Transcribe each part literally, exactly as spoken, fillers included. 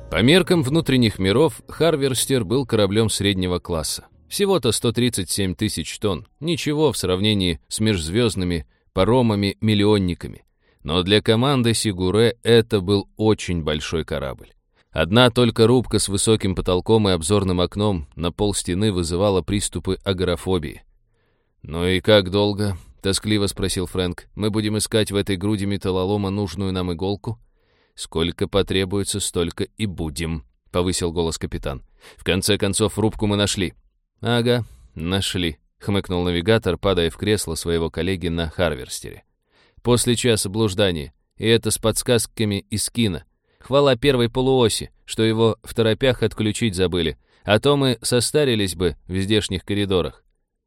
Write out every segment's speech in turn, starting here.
По меркам внутренних миров, Харверстер был кораблем среднего класса. Всего-то сто тридцать семь тысяч тонн. Ничего в сравнении с межзвездными паромами-миллионниками. Но для команды Сигуре это был очень большой корабль. Одна только рубка с высоким потолком и обзорным окном на полстены вызывала приступы агорафобии. «Ну и как долго?» — тоскливо спросил Фрэнк. «Мы будем искать в этой груди металлолома нужную нам иголку?» «Сколько потребуется, столько и будем», — повысил голос капитан. «В конце концов, рубку мы нашли». «Ага, нашли», — хмыкнул навигатор, падая в кресло своего коллеги на Харверстере. «После часа блуждания, и это с подсказками из кино. Хвала первой полуоси, что его в торопях отключить забыли, а то мы состарились бы в здешних коридорах».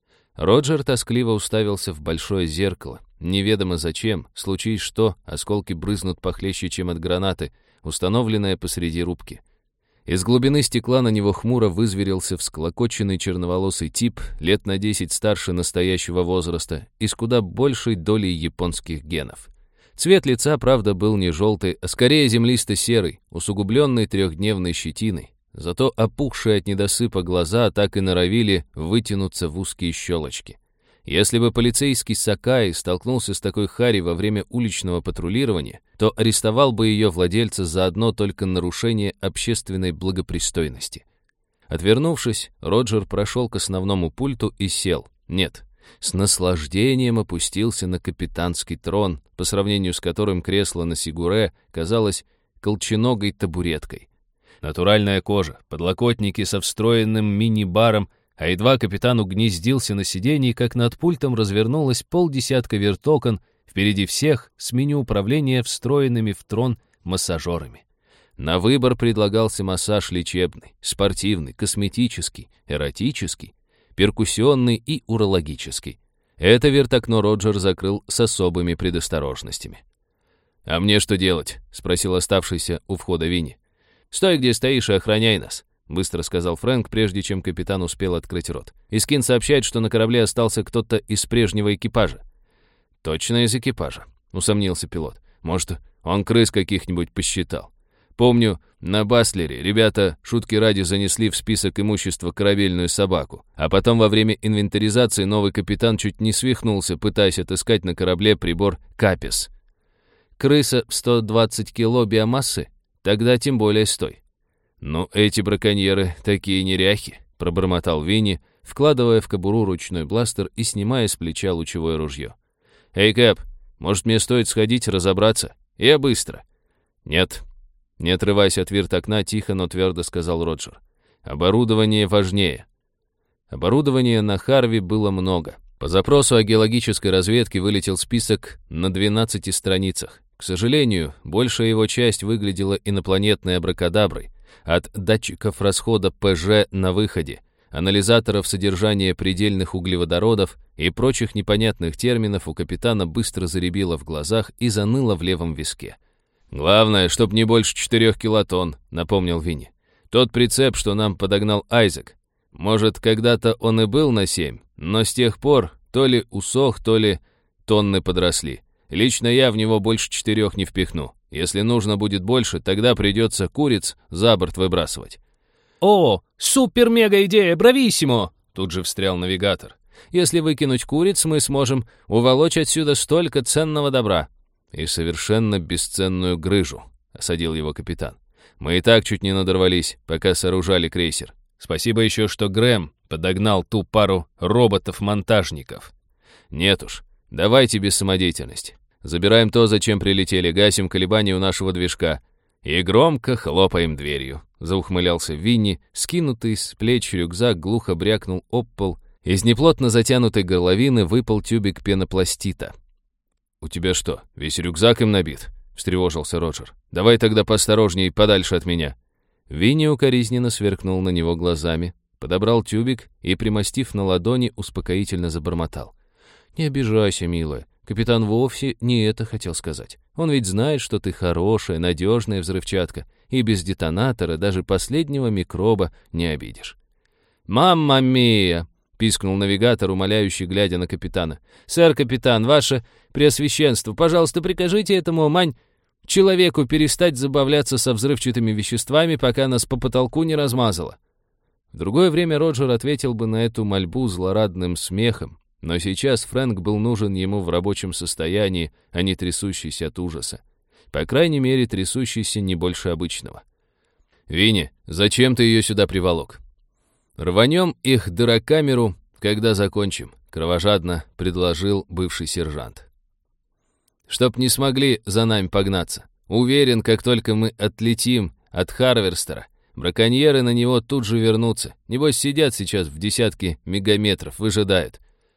Роджер тоскливо уставился в большое зеркало. Неведомо зачем, случись что, осколки брызнут похлеще, чем от гранаты, установленная посреди рубки. Из глубины стекла на него хмуро вызверился всклокоченный черноволосый тип, лет на десять старше настоящего возраста и с куда большей долей японских генов. Цвет лица, правда, был не желтый, а скорее землисто-серый, усугубленный трехдневной щетиной. Зато опухшие от недосыпа глаза так и норовили вытянуться в узкие щелочки. Если бы полицейский Сакаи столкнулся с такой хари во время уличного патрулирования, то арестовал бы ее владельца за одно только нарушение общественной благопристойности. Отвернувшись, Роджер прошел к основному пульту и сел. Нет, с наслаждением опустился на капитанский трон, по сравнению с которым кресло на Сигуре казалось колченогой табуреткой. Натуральная кожа, подлокотники со встроенным мини-баром, а едва капитан угнездился на сиденье, как над пультом развернулось полдесятка вертокон, впереди всех с меню управления встроенными в трон массажерами. На выбор предлагался массаж лечебный, спортивный, косметический, эротический, перкуссионный и урологический. Это вертокно Роджер закрыл с особыми предосторожностями. «А мне что делать?» — спросил оставшийся у входа Винни. «Стой, где стоишь, и охраняй нас», — быстро сказал Фрэнк, прежде чем капитан успел открыть рот. «Искин сообщает, что на корабле остался кто-то из прежнего экипажа». «Точно из экипажа», — усомнился пилот. «Может, он крыс каких-нибудь посчитал. Помню, на Баслере ребята шутки ради занесли в список имущества корабельную собаку, а потом во время инвентаризации новый капитан чуть не свихнулся, пытаясь отыскать на корабле прибор Капис. Крыса в сто двадцать кило биомассы? Тогда тем более стой». «Ну, эти браконьеры такие неряхи», — пробормотал Винни, вкладывая в кобуру ручной бластер и снимая с плеча лучевое ружье. «Эй, Кэп, может, мне стоит сходить разобраться? Я быстро». «Нет». Не отрываясь от вертокна, тихо, но твердо сказал Роджер. «Оборудование важнее». Оборудования на Харви было много. По запросу о геологической разведке вылетел список на двенадцати страницах. К сожалению, большая его часть выглядела инопланетной абракадаброй. От датчиков расхода ПЖ на выходе, анализаторов содержания предельных углеводородов и прочих непонятных терминов у капитана быстро заребило в глазах и заныло в левом виске. «Главное, чтоб не больше четырех килотонн», — напомнил Винни. «Тот прицеп, что нам подогнал Айзек. Может, когда-то он и был на семь, но с тех пор то ли усох, то ли тонны подросли. Лично я в него больше четырех не впихну. Если нужно будет больше, тогда придется куриц за борт выбрасывать». «О, супер-мега-идея, брависсимо!» Тут же встрял навигатор. «Если выкинуть куриц, мы сможем уволочь отсюда столько ценного добра». «И совершенно бесценную грыжу», — осадил его капитан. «Мы и так чуть не надорвались, пока сооружали крейсер. Спасибо еще, что Грэм подогнал ту пару роботов-монтажников. Нет уж, давайте без самодеятельности. Забираем то, зачем прилетели, гасим колебания у нашего движка и громко хлопаем дверью», — заухмылялся Винни, скинутый с плеч рюкзак глухо брякнул об пол. Из неплотно затянутой горловины выпал тюбик пенопластита. «У тебя что, весь рюкзак им набит?» — встревожился Роджер. «Давай тогда поосторожней, подальше от меня». Винни укоризненно сверкнул на него глазами, подобрал тюбик и, примостив на ладони, успокоительно забормотал. «Не обижайся, милая. Капитан вовсе не это хотел сказать. Он ведь знает, что ты хорошая, надежная взрывчатка, и без детонатора даже последнего микроба не обидишь». «Мамма мия!» — пискнул навигатор, умоляющий, глядя на капитана. «Сэр капитан, ваше преосвященство, пожалуйста, прикажите этому мань...» человеку перестать забавляться со взрывчатыми веществами, пока нас по потолку не размазало». В другое время Роджер ответил бы на эту мольбу злорадным смехом, но сейчас Фрэнк был нужен ему в рабочем состоянии, а не трясущийся от ужаса. По крайней мере, трясущийся не больше обычного. «Винни, зачем ты ее сюда приволок?» «Рванем их дырокамеру, когда закончим», — кровожадно предложил бывший сержант. «Чтоб не смогли за нами погнаться. Уверен, как только мы отлетим от Харверстера, браконьеры на него тут же вернутся. Небось, сидят сейчас в десятке мегаметров, выжидают.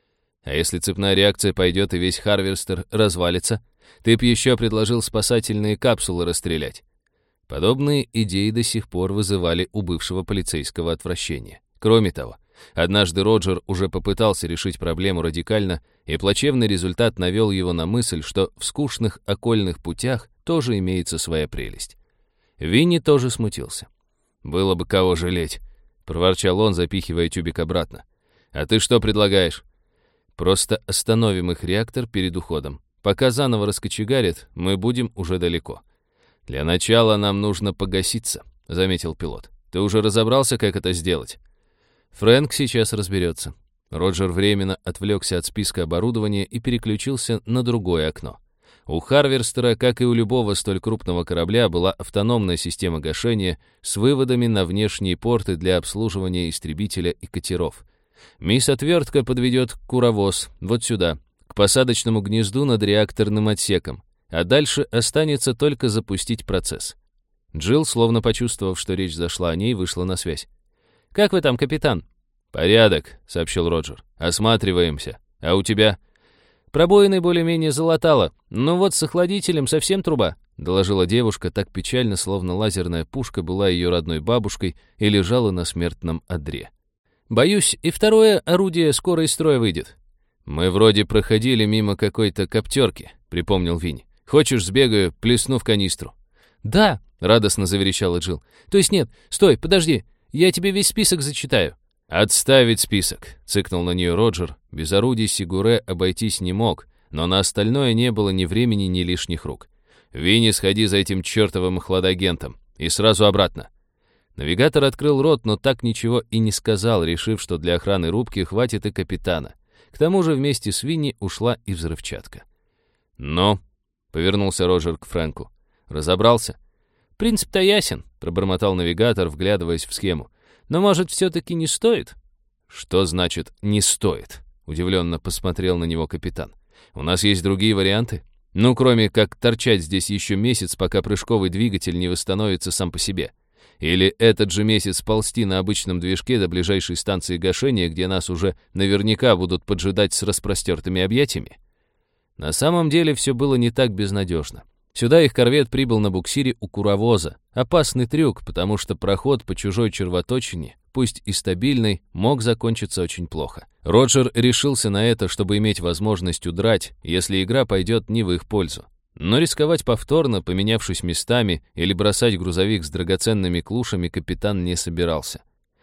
А если цепная реакция пойдет и весь Харверстер развалится? Ты б еще предложил спасательные капсулы расстрелять». Подобные идеи до сих пор вызывали у бывшего полицейского отвращение. Кроме того, однажды Роджер уже попытался решить проблему радикально, и плачевный результат навел его на мысль, что в скучных окольных путях тоже имеется своя прелесть. Винни тоже смутился. «Было бы кого жалеть», — проворчал он, запихивая тюбик обратно. «А ты что предлагаешь?» «Просто остановим их реактор перед уходом. Пока заново раскочегарят, мы будем уже далеко». «Для начала нам нужно погаситься», — заметил пилот. «Ты уже разобрался, как это сделать?» «Фрэнк сейчас разберется». Роджер временно отвлекся от списка оборудования и переключился на другое окно. У Харверстера, как и у любого столь крупного корабля, была автономная система гашения с выводами на внешние порты для обслуживания истребителя и катеров. Мисс Отвертка подведет куровоз вот сюда, к посадочному гнезду над реакторным отсеком, а дальше останется только запустить процесс. Джилл, словно почувствовав, что речь зашла о ней, вышла на связь. «Как вы там, капитан?» «Порядок», — сообщил Роджер. «Осматриваемся. А у тебя?» «Пробоины более-менее залатало. Но вот с охладителем совсем труба», — доложила девушка так печально, словно лазерная пушка была ее родной бабушкой и лежала на смертном одре. «Боюсь, и второе орудие скоро из строя выйдет». «Мы вроде проходили мимо какой-то коптерки», — припомнил Винни. «Хочешь, сбегаю, плесну в канистру?» «Да», — радостно заверещала Джилл. «То есть нет, стой, подожди, я тебе весь список зачитаю». «Отставить список», — цыкнул на нее Роджер. Без орудий Сигуре обойтись не мог, но на остальное не было ни времени, ни лишних рук. «Винни, сходи за этим чертовым хладагентом. И сразу обратно». Навигатор открыл рот, но так ничего и не сказал, решив, что для охраны рубки хватит и капитана. К тому же вместе с Винни ушла и взрывчатка. «Но», — повернулся Роджер к Фрэнку, — «разобрался?» «Принцип-то ясен», — пробормотал навигатор, вглядываясь в схему. «Но, может, все-таки не стоит?» «Что значит «не стоит»?» — удивленно посмотрел на него капитан. «У нас есть другие варианты? Ну, кроме как торчать здесь еще месяц, пока прыжковый двигатель не восстановится сам по себе. Или этот же месяц ползти на обычном движке до ближайшей станции гашения, где нас уже наверняка будут поджидать с распростертыми объятиями?» На самом деле все было не так безнадежно. Сюда их корвет прибыл на буксире у куровоза. Опасный трюк, потому что проход по чужой червоточине, пусть и стабильной, мог закончиться очень плохо. Роджер решился на это, чтобы иметь возможность удрать, если игра пойдет не в их пользу. Но рисковать повторно, поменявшись местами, или бросать грузовик с драгоценными клушами капитан не собирался.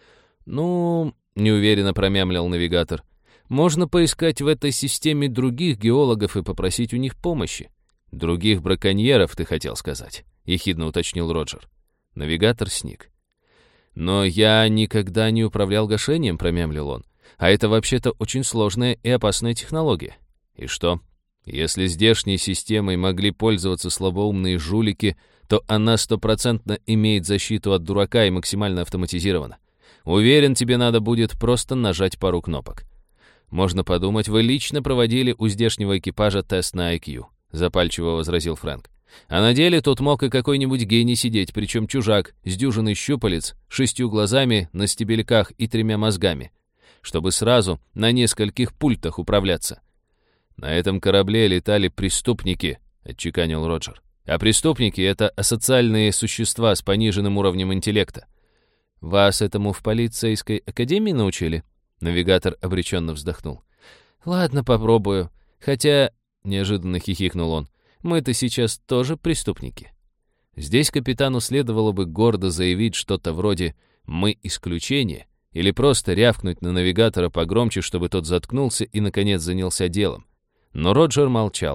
«Ну...» — неуверенно промямлил навигатор. «Можно поискать в этой системе других геологов и попросить у них помощи». «Других браконьеров, ты хотел сказать», — ехидно уточнил Роджер. Навигатор сник. «Но я никогда не управлял гашением», — промямлил он. «А это вообще-то очень сложная и опасная технология». «И что? Если здешней системой могли пользоваться слабоумные жулики, то она стопроцентно имеет защиту от дурака и максимально автоматизирована. Уверен, тебе надо будет просто нажать пару кнопок. Можно подумать, вы лично проводили у здешнего экипажа тест на ай кью», — запальчиво возразил Фрэнк. «А на деле тут мог и какой-нибудь гений сидеть, причем чужак, с дюжиной щупалец, шестью глазами на стебельках и тремя мозгами, чтобы сразу на нескольких пультах управляться». «На этом корабле летали преступники», — отчеканил Роджер. «А преступники — это асоциальные существа с пониженным уровнем интеллекта». «Вас этому в полицейской академии научили?» Навигатор обреченно вздохнул. «Ладно, попробую. Хотя...» — неожиданно хихикнул он. «Мы-то сейчас тоже преступники». Здесь капитану следовало бы гордо заявить что-то вроде «мы исключение» или просто рявкнуть на навигатора погромче, чтобы тот заткнулся и, наконец, занялся делом. Но Роджер молчал.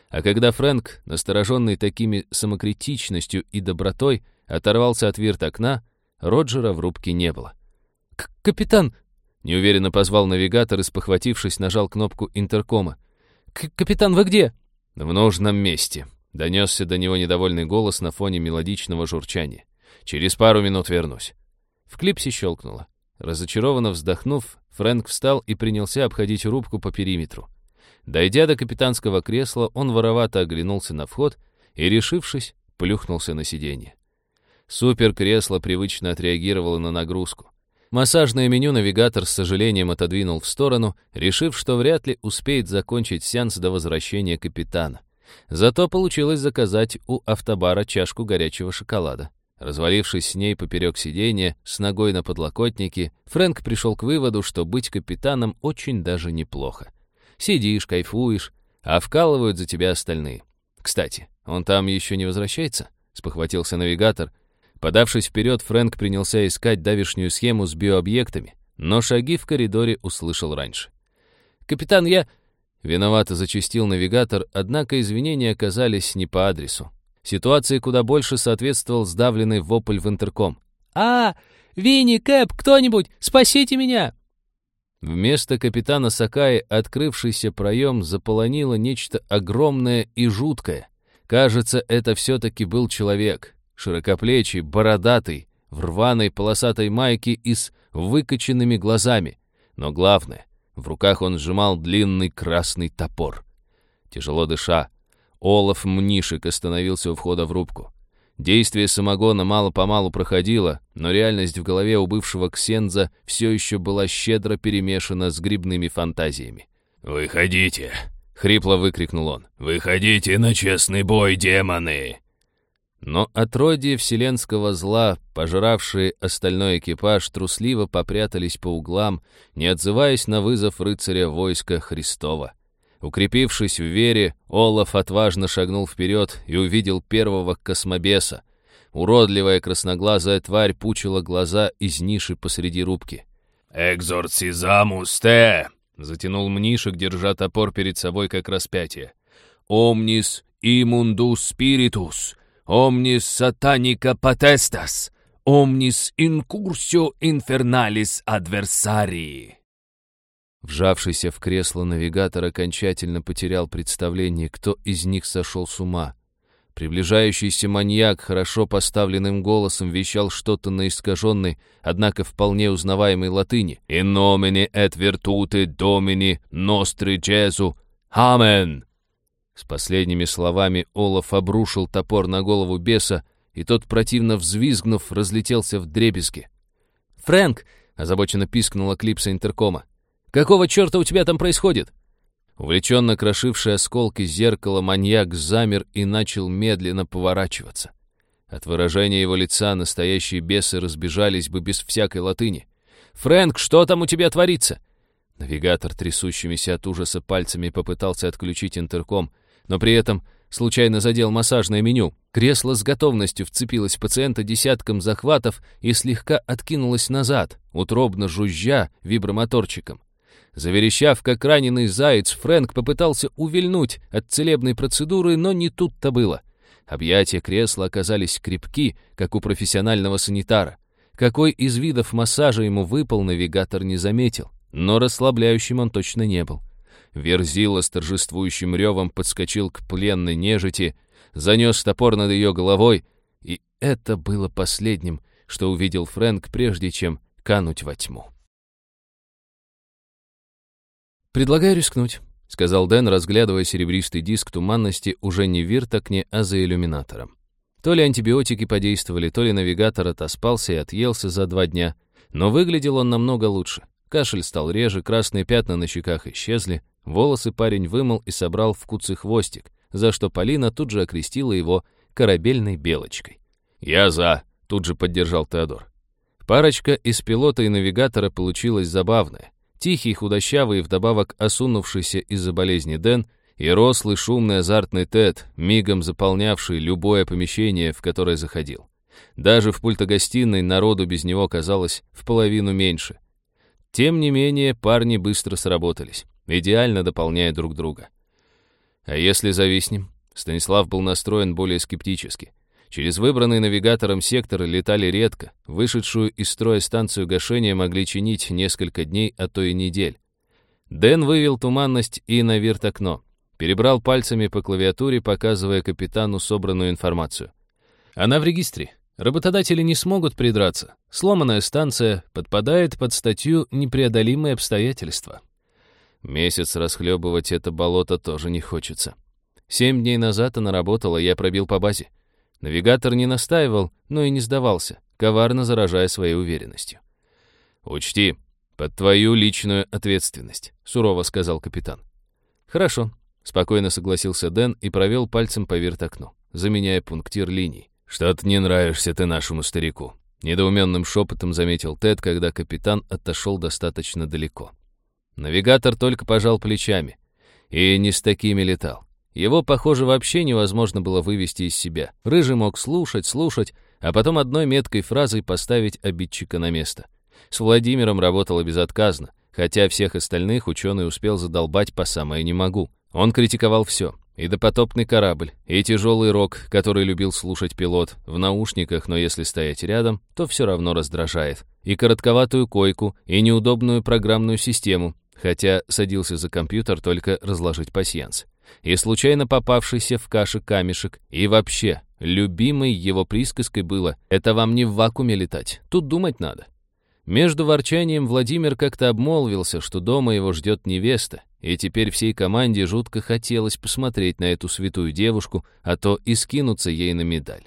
А когда Фрэнк, настороженный такими самокритичностью и добротой, оторвался от вирт окна, Роджера в рубке не было. «Капитан!» — неуверенно позвал навигатор и, спохватившись, нажал кнопку интеркома. «Капитан, вы где?» «В нужном месте», — донесся до него недовольный голос на фоне мелодичного журчания. «Через пару минут вернусь». В клипсе щелкнуло. Разочарованно вздохнув, Фрэнк встал и принялся обходить рубку по периметру. Дойдя до капитанского кресла, он воровато оглянулся на вход и, решившись, плюхнулся на сиденье. Супер-кресло привычно отреагировало на нагрузку. Массажное меню навигатор с сожалением отодвинул в сторону, решив, что вряд ли успеет закончить сеанс до возвращения капитана. Зато получилось заказать у автобара чашку горячего шоколада. Развалившись с ней поперек сиденья, с ногой на подлокотнике, Фрэнк пришел к выводу, что быть капитаном очень даже неплохо. Сидишь, кайфуешь, а вкалывают за тебя остальные. Кстати, он там еще не возвращается? Спохватился навигатор. Подавшись вперед, Фрэнк принялся искать давешнюю схему с биообъектами, но шаги в коридоре услышал раньше. «Капитан, я...» Виновато зачастил навигатор, однако извинения оказались не по адресу. Ситуации куда больше соответствовал сдавленный вопль в интерком. «А, Винни, Кэп, кто-нибудь, спасите меня!» Вместо капитана Сакаи открывшийся проем заполонило нечто огромное и жуткое. Кажется, это все-таки был человек. Широкоплечий, бородатый, в рваной полосатой майке и с выкоченными глазами. Но главное, в руках он сжимал длинный красный топор. Тяжело дыша, Олаф Мнишек остановился у входа в рубку. Действие самогона мало-помалу проходило, но реальность в голове у бывшего ксенза все еще была щедро перемешана с грибными фантазиями. «Выходите!» — хрипло выкрикнул он. «Выходите на честный бой, демоны!» Но отродье вселенского зла, пожиравшие остальной экипаж, трусливо попрятались по углам, не отзываясь на вызов рыцаря войска Христова. Укрепившись в вере, Олаф отважно шагнул вперед и увидел первого космобеса. Уродливая красноглазая тварь пучила глаза из ниши посреди рубки. «Экзорцизамус те!» — затянул Мнишек, держа топор перед собой как распятие. «Omnis immundus spiritus, omnis satanica potestas, omnis incursio infernalis adversarii». Вжавшийся в кресло навигатор окончательно потерял представление, кто из них сошел с ума. Приближающийся маньяк хорошо поставленным голосом вещал что-то на искаженной, однако вполне узнаваемой латыни. «In nomine et virtute Domini nostri Jesu. Амен!» С последними словами Олаф обрушил топор на голову беса, и тот, противно взвизгнув, разлетелся вдребезги. «Фрэнк!» — озабоченно пискнула клипса интеркома. «Какого черта у тебя там происходит?» Увлеченно крошивший осколки зеркала, маньяк замер и начал медленно поворачиваться. От выражения его лица настоящие бесы разбежались бы без всякой латыни. «Фрэнк, что там у тебя творится?» Навигатор трясущимися от ужаса пальцами попытался отключить интерком, но при этом случайно задел массажное меню. Кресло с готовностью вцепилось в пациента десятком захватов и слегка откинулось назад, утробно жужжа вибромоторчиком. Заверещав, как раненый заяц, Фрэнк попытался увильнуть от целебной процедуры, но не тут-то было. Объятия кресла оказались крепки, как у профессионального санитара. Какой из видов массажа ему выпал, навигатор не заметил, но расслабляющим он точно не был. Верзила с торжествующим ревом подскочил к пленной нежити, занес топор над ее головой, и это было последним, что увидел Фрэнк, прежде чем кануть во тьму. «Предлагаю рискнуть», — сказал Дэн, разглядывая серебристый диск туманности уже не в виртокне, а за иллюминатором. То ли антибиотики подействовали, то ли навигатор отоспался и отъелся за два дня, но выглядел он намного лучше. Кашель стал реже, красные пятна на щеках исчезли, волосы парень вымыл и собрал в куцый хвостик, за что Полина тут же окрестила его корабельной белочкой. «Я за», — тут же поддержал Теодор. Парочка из пилота и навигатора получилась забавная. Тихий, худощавый и вдобавок осунувшийся из-за болезни Дэн и рослый, шумный, азартный Тед, мигом заполнявший любое помещение, в которое заходил. Даже в пультогостиной народу без него казалось в половину меньше. Тем не менее, парни быстро сработались, идеально дополняя друг друга. А если зависнем? Станислав был настроен более скептически. Через выбранный навигатором сектор летали редко. Вышедшую из строя станцию гашения могли чинить несколько дней, а то и недель. Дэн вывел туманность и на вирт-окно. Перебрал пальцами по клавиатуре, показывая капитану собранную информацию. Она в регистре. Работодатели не смогут придраться. Сломанная станция подпадает под статью «Непреодолимые обстоятельства». Месяц расхлебывать это болото тоже не хочется. Семь дней назад она работала, я пробил по базе. Навигатор не настаивал, но и не сдавался, коварно заражая своей уверенностью. «Учти, под твою личную ответственность», — сурово сказал капитан. «Хорошо», — спокойно согласился Дэн и провел пальцем по вирт-окну, заменяя пунктир линий. «Что-то не нравишься ты нашему старику», — недоуменным шепотом заметил Тед, когда капитан отошел достаточно далеко. Навигатор только пожал плечами. И не с такими летал. Его, похоже, вообще невозможно было вывести из себя. Рыжий мог слушать, слушать, а потом одной меткой фразой поставить обидчика на место. С Владимиром работало безотказно, хотя всех остальных ученый успел задолбать по самое не могу. Он критиковал все. И допотопный корабль, и тяжелый рок, который любил слушать пилот, в наушниках, но если стоять рядом, то все равно раздражает. И коротковатую койку, и неудобную программную систему, хотя садился за компьютер только разложить пасьянс. И случайно попавшийся в каше камешек, и вообще, любимой его присказкой было «это вам не в вакууме летать, тут думать надо». Между ворчанием Владимир как-то обмолвился, что дома его ждет невеста, и теперь всей команде жутко хотелось посмотреть на эту святую девушку, а то и скинуться ей на медаль.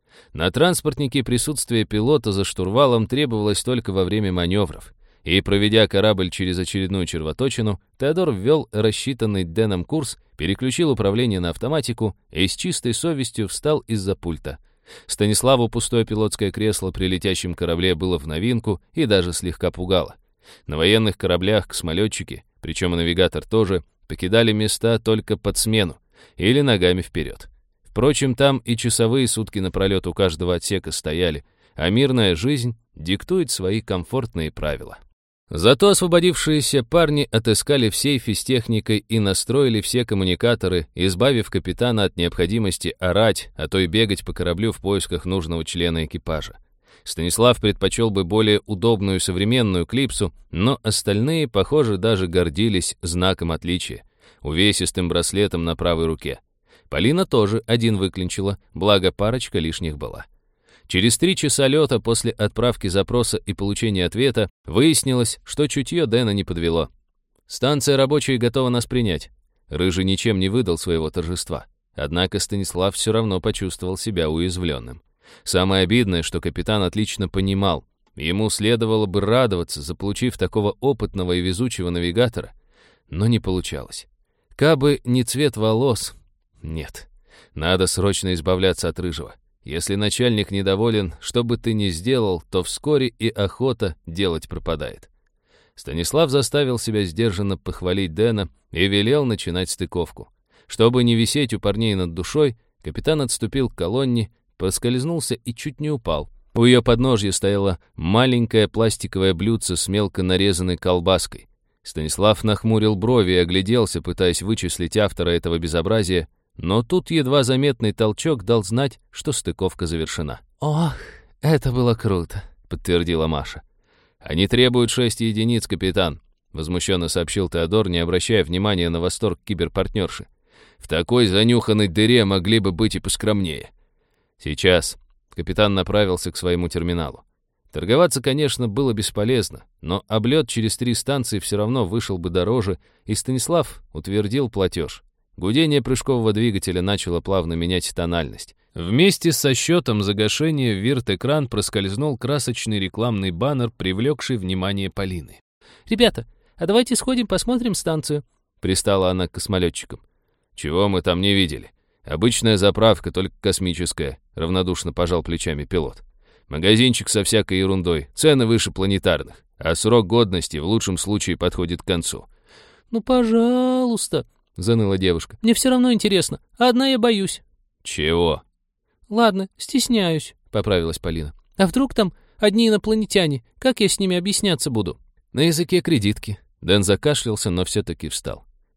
На транспортнике присутствие пилота за штурвалом требовалось только во время маневров, и, проведя корабль через очередную червоточину, Теодор ввел рассчитанный Дэном курс, переключил управление на автоматику и с чистой совестью встал из-за пульта. Станиславу пустое пилотское кресло при летящем корабле было в новинку и даже слегка пугало. На военных кораблях космолетчики, причем и навигатор тоже, покидали места только под смену или ногами вперед. Впрочем, там и часовые сутки напролет у каждого отсека стояли, а мирная жизнь диктует свои комфортные правила. Зато освободившиеся парни отыскали в сейфе с техникой и настроили все коммуникаторы, избавив капитана от необходимости орать, а то и бегать по кораблю в поисках нужного члена экипажа. Станислав предпочел бы более удобную современную клипсу, но остальные, похоже, даже гордились знаком отличия — увесистым браслетом на правой руке. Полина тоже один выклинчила, благо парочка лишних была. Через три часа лета после отправки запроса и получения ответа выяснилось, что чутье Дэна не подвело. «Станция рабочая готова нас принять». Рыжий ничем не выдал своего торжества. Однако Станислав все равно почувствовал себя уязвленным. Самое обидное, что капитан отлично понимал, ему следовало бы радоваться, заполучив такого опытного и везучего навигатора, но не получалось. Кабы не цвет волос... Нет, надо срочно избавляться от Рыжего. Если начальник недоволен, что бы ты ни сделал, то вскоре и охота делать пропадает. Станислав заставил себя сдержанно похвалить Дэна и велел начинать стыковку. Чтобы не висеть у парней над душой, капитан отступил к колонне, поскользнулся и чуть не упал. У ее подножья стояло маленькое пластиковое блюдце с мелко нарезанной колбаской. Станислав нахмурил брови и огляделся, пытаясь вычислить автора этого безобразия, но тут едва заметный толчок дал знать, что стыковка завершена. «Ох, это было круто», — подтвердила Маша. «Они требуют шесть единиц, капитан», — возмущенно сообщил Теодор, не обращая внимания на восторг киберпартнерши. «В такой занюханной дыре могли бы быть и поскромнее». «Сейчас». Капитан направился к своему терминалу. Торговаться, конечно, было бесполезно, но облет через три станции все равно вышел бы дороже, и Станислав утвердил платеж. Гудение прыжкового двигателя начало плавно менять тональность. Вместе со счетом за гашение в вирт-экран проскользнул красочный рекламный баннер, привлекший внимание Полины. «Ребята, а давайте сходим посмотрим станцию», — пристала она к космолетчикам. «Чего мы там не видели? Обычная заправка, только космическая», — равнодушно пожал плечами пилот. «Магазинчик со всякой ерундой, цены выше планетарных, а срок годности в лучшем случае подходит к концу». «Ну, пожалуйста», — заныла девушка. «Мне все равно интересно, а одна я боюсь». «Чего?» «Ладно, стесняюсь», — поправилась Полина. «А вдруг там одни инопланетяне? Как я с ними объясняться буду?» «На языке кредитки». Дэн закашлялся, но все-таки встал.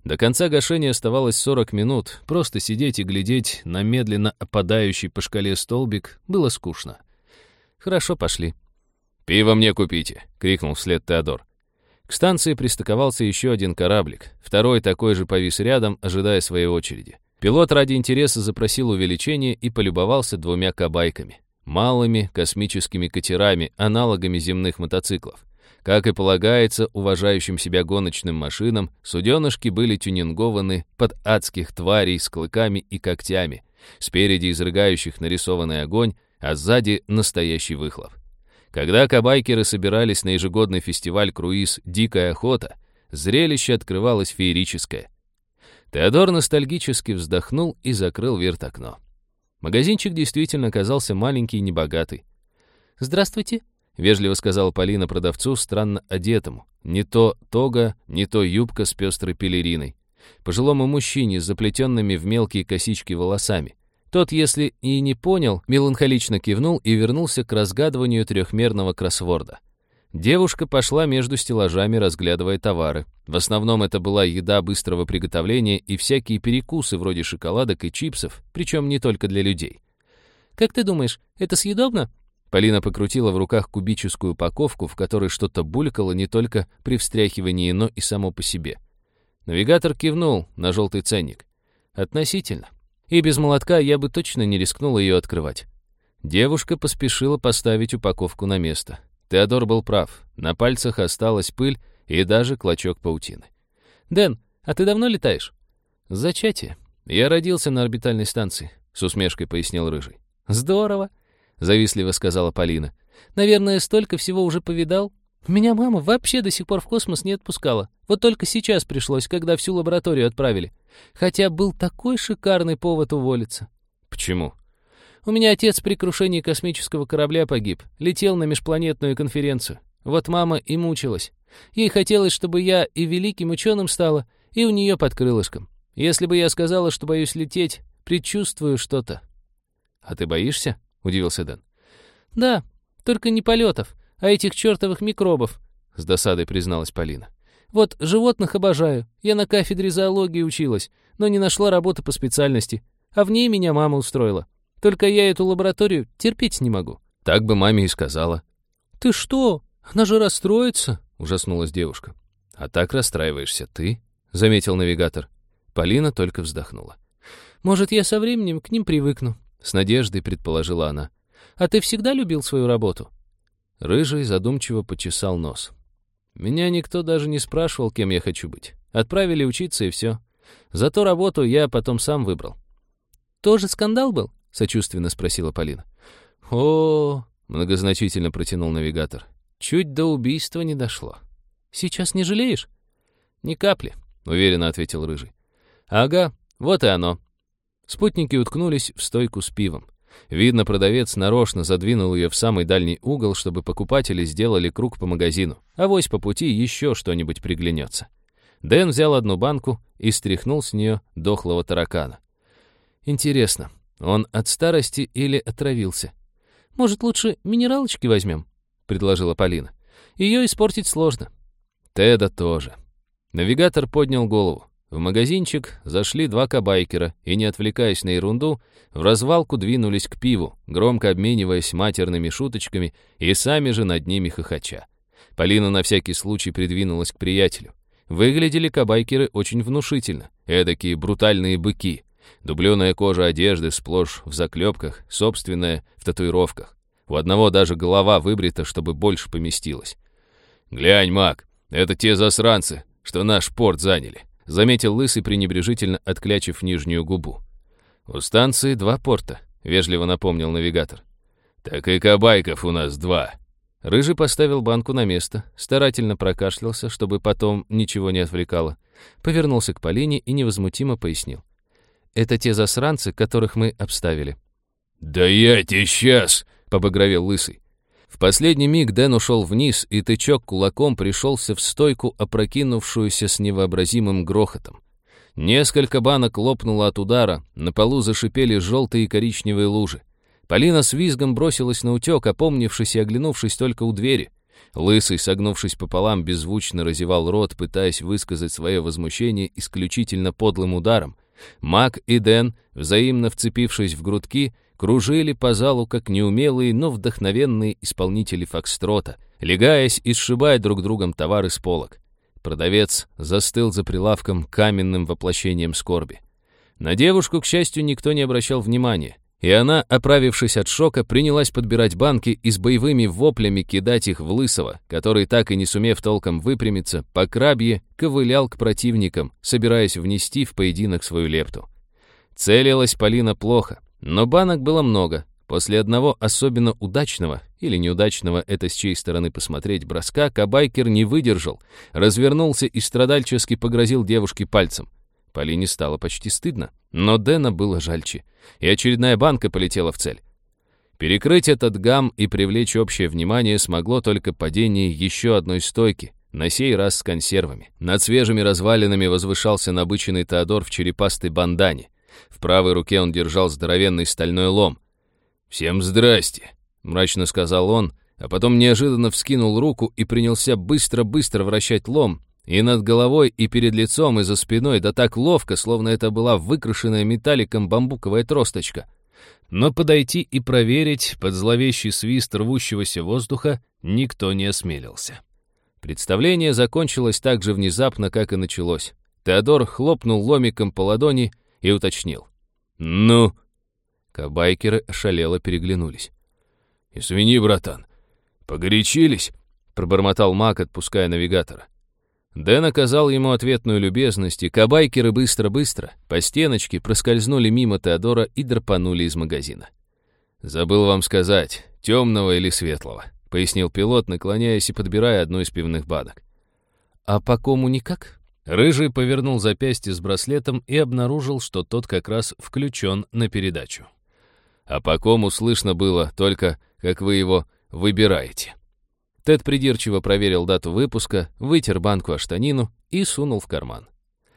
До конца гашения оставалось сорок минут, просто сидеть и глядеть на медленно опадающий по шкале столбик было скучно. «Хорошо, пошли». «Пиво мне купите!» — крикнул вслед Теодор. К станции пристыковался еще один кораблик, второй такой же повис рядом, ожидая своей очереди. Пилот ради интереса запросил увеличение и полюбовался двумя кабайками. Малыми космическими катерами, аналогами земных мотоциклов. Как и полагается уважающим себя гоночным машинам, суденышки были тюнингованы под адских тварей с клыками и когтями, спереди изрыгающих нарисованный огонь, а сзади настоящий выхлоп. Когда кабайкеры собирались на ежегодный фестиваль круиз «Дикая охота», зрелище открывалось феерическое. Теодор ностальгически вздохнул и закрыл вертокно. Магазинчик действительно оказался маленький и небогатый. «Здравствуйте», — вежливо сказала Полина продавцу, странно одетому. Не то тога, не то юбка с пестрой пелериной. Пожилому мужчине с заплетенными в мелкие косички волосами. Тот, если и не понял, меланхолично кивнул и вернулся к разгадыванию трехмерного кроссворда. Девушка пошла между стеллажами, разглядывая товары. В основном это была еда быстрого приготовления и всякие перекусы вроде шоколадок и чипсов, причем не только для людей. «Как ты думаешь, это съедобно?» Полина покрутила в руках кубическую упаковку, в которой что-то булькало не только при встряхивании, но и само по себе. Навигатор кивнул на желтый ценник. «Относительно. И без молотка я бы точно не рискнула ее открывать». Девушка поспешила поставить упаковку на место. Теодор был прав. На пальцах осталась пыль и даже клочок паутины. «Дэн, а ты давно летаешь?» «Зачатие. Я родился на орбитальной станции», — с усмешкой пояснил Рыжий. «Здорово», — завистливо сказала Полина. «Наверное, столько всего уже повидал? Меня мама вообще до сих пор в космос не отпускала. Вот только сейчас пришлось, когда всю лабораторию отправили. Хотя был такой шикарный повод уволиться». «Почему?» «У меня отец при крушении космического корабля погиб. Летел на межпланетную конференцию. Вот мама и мучилась. Ей хотелось, чтобы я и великим ученым стала, и у нее под крылышком. Если бы я сказала, что боюсь лететь, предчувствую что-то». «А ты боишься?» — удивился Дэн. «Да, только не полетов, а этих чертовых микробов», — с досадой призналась Полина. «Вот животных обожаю. Я на кафедре зоологии училась, но не нашла работы по специальности, а в ней меня мама устроила. Только я эту лабораторию терпеть не могу». Так бы маме и сказала. «Ты что? Она же расстроится», — ужаснулась девушка. «А так расстраиваешься ты», — заметил навигатор. Полина только вздохнула. «Может, я со временем к ним привыкну», — с надеждой предположила она. «А ты всегда любил свою работу?» Рыжий задумчиво почесал нос. «Меня никто даже не спрашивал, кем я хочу быть. Отправили учиться, и все. Зато работу я потом сам выбрал». «Тоже скандал был?» — сочувственно спросила Полина. «О, — многозначительно протянул навигатор, — чуть до убийства не дошло. Сейчас не жалеешь?» «Ни капли», — уверенно ответил Рыжий. «Ага, вот и оно». Спутники уткнулись в стойку с пивом. Видно, продавец нарочно задвинул ее в самый дальний угол, чтобы покупатели сделали круг по магазину. Авось по пути еще что-нибудь приглянется. Дэн взял одну банку и стряхнул с нее дохлого таракана. «Интересно, он от старости или отравился?» «Может, лучше минералочки возьмем?» — предложила Полина. «Ее испортить сложно». Теда тоже. Навигатор поднял голову. В магазинчик зашли два кабайкера и, не отвлекаясь на ерунду, в развалку двинулись к пиву, громко обмениваясь матерными шуточками и сами же над ними хохоча. Полина на всякий случай придвинулась к приятелю. Выглядели кабайкеры очень внушительно, эдакие брутальные быки. Дубленая кожа одежды сплошь в заклепках, собственная в татуировках. У одного даже голова выбрита, чтобы больше поместилось. «Глянь, Мак, это те засранцы, что наш порт заняли», — заметил Лысый, пренебрежительно отклячив нижнюю губу. «У станции два порта», — вежливо напомнил навигатор. «Так и кабайков у нас два». Рыжий поставил банку на место, старательно прокашлялся, чтобы потом ничего не отвлекало, повернулся к Полине и невозмутимо пояснил. «Это те засранцы, которых мы обставили». «Да я тебе сейчас!» — побагровел Лысый. В последний миг Дэн ушел вниз, и тычок кулаком пришелся в стойку, опрокинувшуюся с невообразимым грохотом. Несколько банок лопнуло от удара, на полу зашипели желтые и коричневые лужи. Полина с визгом бросилась на утек, опомнившись и оглянувшись только у двери. Лысый, согнувшись пополам, беззвучно разевал рот, пытаясь высказать свое возмущение исключительно подлым ударом. Мак и Дэн, взаимно вцепившись в грудки, кружили по залу как неумелые, но вдохновенные исполнители фокстрота, легаясь и сшибая друг другом товары с полок. Продавец застыл за прилавком каменным воплощением скорби. На девушку, к счастью, никто не обращал внимания, и она, оправившись от шока, принялась подбирать банки и с боевыми воплями кидать их в Лысого, который, так и не сумев толком выпрямиться, по крабье ковылял к противникам, собираясь внести в поединок свою лепту. Целилась Полина плохо, но банок было много. После одного особенно удачного, или неудачного, это с чьей стороны посмотреть, броска, кабайкер не выдержал, развернулся и страдальчески погрозил девушке пальцем. Полине стало почти стыдно, но Дэна было жальче, и очередная банка полетела в цель. Перекрыть этот гам и привлечь общее внимание смогло только падение еще одной стойки, на сей раз с консервами. Над свежими развалинами возвышался набыченный Теодор в черепастой бандане. В правой руке он держал здоровенный стальной лом. «Всем здрасте», — мрачно сказал он, а потом неожиданно вскинул руку и принялся быстро-быстро вращать лом, и над головой, и перед лицом, и за спиной, да так ловко, словно это была выкрашенная металликом бамбуковая тросточка. Но подойти и проверить под зловещий свист рвущегося воздуха никто не осмелился. Представление закончилось так же внезапно, как и началось. Теодор хлопнул ломиком по ладони и уточнил. «Ну?» Кабайкеры ошалело переглянулись. «Извини, братан, погорячились?» — пробормотал Мак, отпуская навигатора. Дэн оказал ему ответную любезность, и кабайкеры быстро-быстро по стеночке проскользнули мимо Теодора и драпанули из магазина. «Забыл вам сказать, темного или светлого», — пояснил пилот, наклоняясь и подбирая одну из пивных банок. «А по кому никак?» Рыжий повернул запястье с браслетом и обнаружил, что тот как раз включен на передачу. «А по кому слышно было только, как вы его выбираете». Тед придирчиво проверил дату выпуска, вытер банку о штанину и сунул в карман.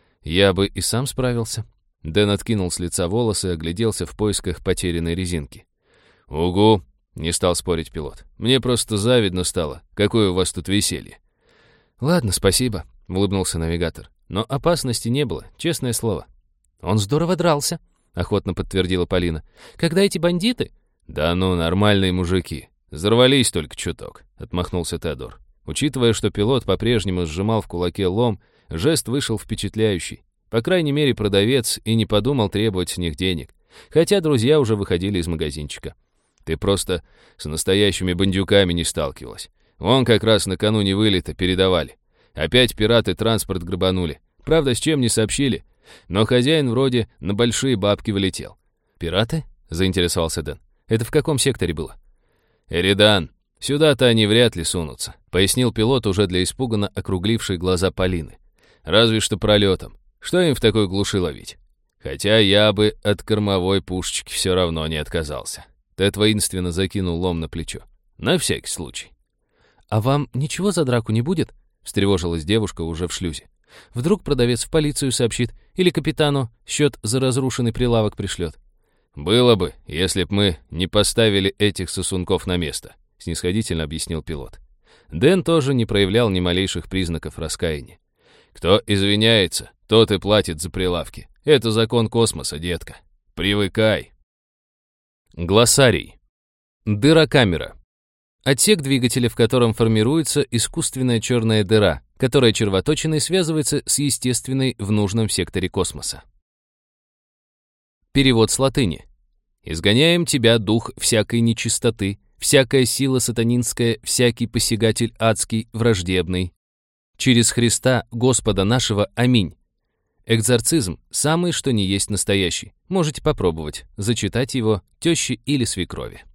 «Я бы и сам справился». Дэн откинул с лица волосы и огляделся в поисках потерянной резинки. «Угу», — не стал спорить пилот. «Мне просто завидно стало. Какое у вас тут веселье». «Ладно, спасибо», — улыбнулся навигатор. «Но опасности не было, честное слово». «Он здорово дрался», — охотно подтвердила Полина. «Когда эти бандиты...» «Да ну, нормальные мужики. Взорвались только чуток», — отмахнулся Теодор. Учитывая, что пилот по-прежнему сжимал в кулаке лом, жест вышел впечатляющий. По крайней мере, продавец и не подумал требовать с них денег, хотя друзья уже выходили из магазинчика. «Ты просто с настоящими бандюками не сталкивалась. Вон как раз накануне вылета передавали. Опять пираты транспорт грабанули. Правда, с чем не сообщили, но хозяин вроде на большие бабки вылетел». «Пираты?» — заинтересовался Дэн. «Это в каком секторе было?» «Эридан, сюда-то они вряд ли сунутся», — пояснил пилот уже для испуганно округлившей глаза Полины. «Разве что пролетом. Что им в такой глуши ловить? Хотя я бы от кормовой пушечки все равно не отказался». Тед воинственно закинул лом на плечо. «На всякий случай». «А вам ничего за драку не будет?» — встревожилась девушка уже в шлюзе. «Вдруг продавец в полицию сообщит или капитану счет за разрушенный прилавок пришлет?» «Было бы, если б мы не поставили этих сосунков на место», — снисходительно объяснил пилот. Дэн тоже не проявлял ни малейших признаков раскаяния. «Кто извиняется, тот и платит за прилавки. Это закон космоса, детка. Привыкай». Глоссарий. Дыра-камера. Отсек двигателя, в котором формируется искусственная черная дыра, которая червоточиной связывается с естественной в нужном секторе космоса. Перевод с латыни. «Изгоняем тебя, дух всякой нечистоты, всякая сила сатанинская, всякий посягатель адский, враждебный. Через Христа, Господа нашего. Аминь». Экзорцизм – самый что ни есть настоящий. Можете попробовать, зачитать его теще или свекрови.